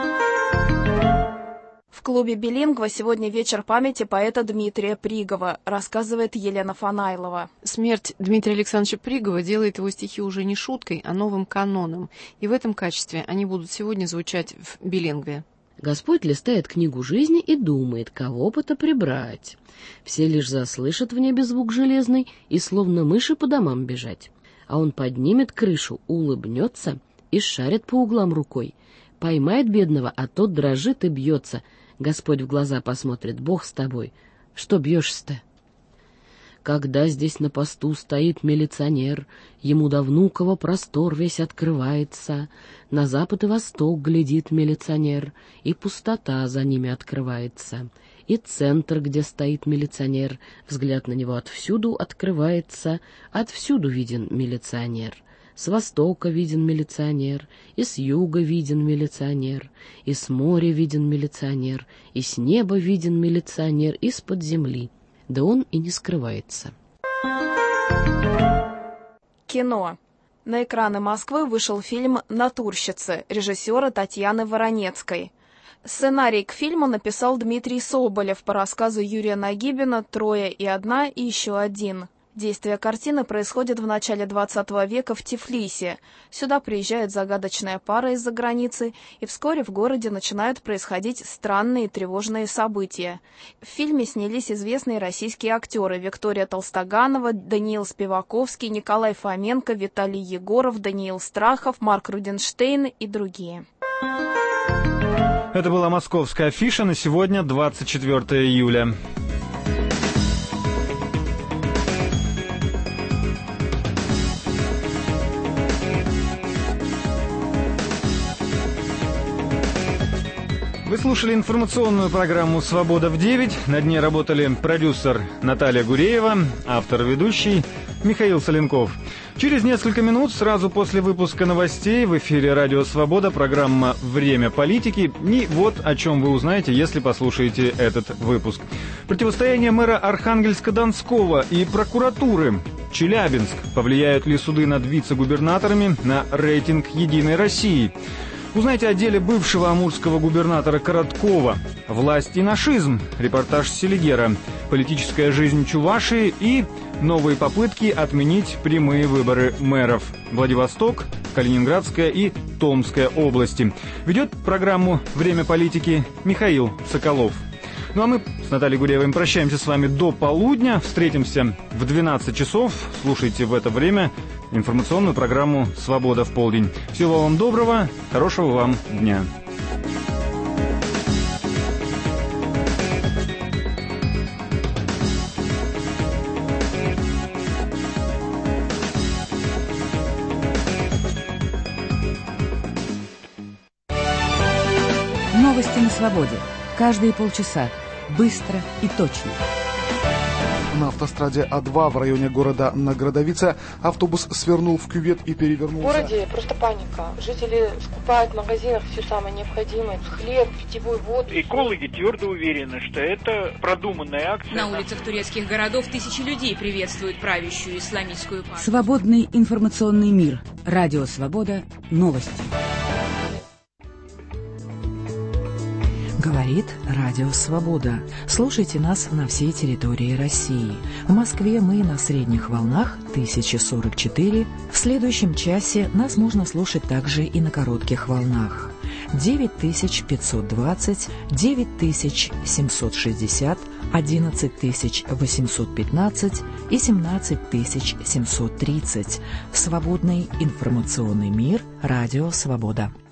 В клубе «Билингва» сегодня вечер памяти поэта Дмитрия Пригова, рассказывает Елена Фанайлова. Смерть Дмитрия Александровича Пригова делает его стихи уже не шуткой, а новым каноном. И в этом качестве они будут сегодня звучать в «Билингве». Господь листает книгу жизни и думает, кого бы-то прибрать. Все лишь заслышат в небе звук железный и словно мыши по домам бежать. А он поднимет крышу, улыбнется и шарит по углам рукой. Поймает бедного, а тот дрожит и бьется. Господь в глаза посмотрит: Бог с тобой, что бьешься-то? Когда здесь на посту стоит милиционер, ему до Внуково простор весь открывается. На запад и восток глядит милиционер, и пустота за ними открывается. И центр, где стоит милиционер, взгляд на него отвсюду открывается, отвсюду виден милиционер. С востока виден милиционер, и с юга виден милиционер, и с моря виден милиционер, и с неба виден милиционер, из-под земли. Да он и не скрывается. Кино. На экраны Москвы вышел фильм «Натурщицы» режиссера Татьяны Воронецкой. Сценарий к фильму написал Дмитрий Соболев по рассказу Юрия Нагибина «Трое и одна и еще один». Действие картины происходит в начале двадцатого века в Тифлисе. Сюда приезжает загадочная пара из-за границы, и вскоре в городе начинают происходить странные и тревожные события. В фильме снялись известные российские актеры: Виктория Толстоганова, Даниил Спиваковский, Николай Фоменко, Виталий Егоров, Даниил Страхов, Марк Руденштейн и другие. Это была московская афиша на сегодня, двадцать четвёртое июля. Вы слушали информационную программу «Свобода в девять». Над ней работали продюсер Наталья Гуреева, автор-ведущий Михаил Соленков. Через несколько минут, сразу после выпуска новостей, в эфире «Радио Свобода» программа «Время политики». И вот о чем вы узнаете, если послушаете этот выпуск. Противостояние мэра Архангельска-Донского и прокуратуры. Челябинск. Повлияют ли суды над вице-губернаторами на рейтинг «Единой России»? Узнайте о деле бывшего амурского губернатора Короткова. Власть и нашизм. Репортаж Селигера. Политическая жизнь Чувашии и новые попытки отменить прямые выборы мэров. Владивосток, Калининградская и Томская области. Ведет программу «Время политики» Михаил Соколов. Ну а мы с Натальей Гуреевой прощаемся с вами до полудня. Встретимся в двенадцать часов. Слушайте в это время информационную программу «Свобода в полдень». Всего вам доброго, хорошего вам дня. Новости на свободе. Каждые полчаса. Быстро и точно. На автостраде А два в районе города Наградовица автобус свернул в кювет и перевернулся. В городе просто паника. Жители скупают в магазинах все самое необходимое. Хлеб, питьевую воду. Экологи твердо уверены, что это продуманная акция. На улицах турецких городов тысячи людей приветствуют правящую исламистскую партию. Свободный информационный мир. Радио Свобода. Новости. Говорит Радио Свобода. Слушайте нас на всей территории России. В Москве мы на средних волнах тысяча сорок четыре. В следующем часе нас можно слушать также и на коротких волнах. девять тысяч пятьсот двадцать, девять тысяч семьсот шестьдесят, одиннадцать тысяч восемьсот пятнадцать и семнадцать тысяч семьсот тридцать. Свободный информационный мир. Радио Свобода.